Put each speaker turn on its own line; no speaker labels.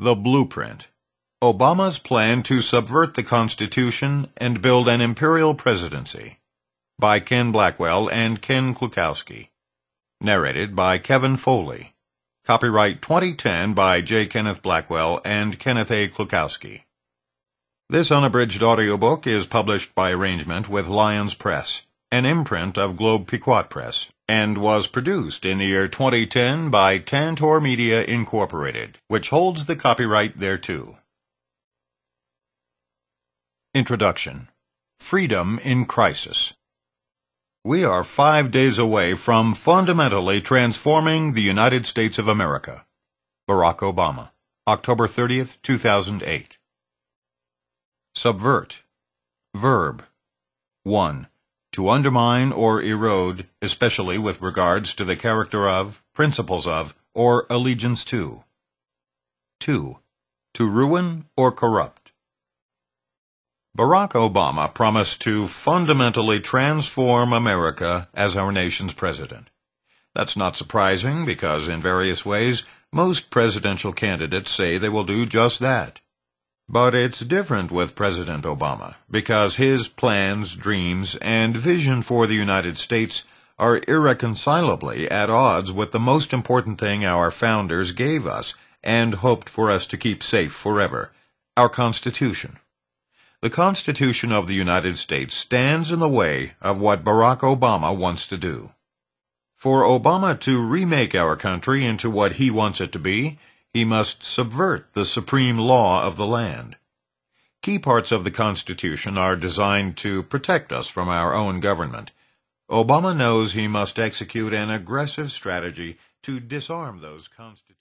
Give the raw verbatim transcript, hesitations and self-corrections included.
The Blueprint. Obama's Plan to Subvert the Constitution and Build an Imperial Presidency. By Ken Blackwell and Ken Klukowski. Narrated by Kevin Foley. Copyright twenty ten by J. Kenneth Blackwell and Kenneth A. Klukowski. This unabridged audiobook is published by arrangement with Lyons Press, an imprint of Globe Pequot Press, and was produced in the year twenty ten by Tantor Media Incorporated, which holds the copyright thereto. Introduction. Freedom in Crisis. We are five days away from fundamentally transforming the United States of America. Barack Obama, October thirtieth, two thousand eight. Subvert. Verb. one. To undermine or erode, especially with regards to the character of, principles of, or allegiance to. two. To ruin or corrupt. Barack Obama promised to fundamentally transform America as our nation's president. That's not surprising because in various ways, most presidential candidates say they will do just that. But it's different with President Obama because his plans, dreams, and vision for the United States are irreconcilably at odds with the most important thing our founders gave us and hoped for us to keep safe forever, our Constitution. The Constitution of the United States stands in the way of what Barack Obama wants to do. For Obama to remake our country into what he wants it to be, he must subvert the supreme law of the land. Key parts of the Constitution are designed to protect us from our own government. Obama knows he must execute an aggressive strategy to disarm those constitutional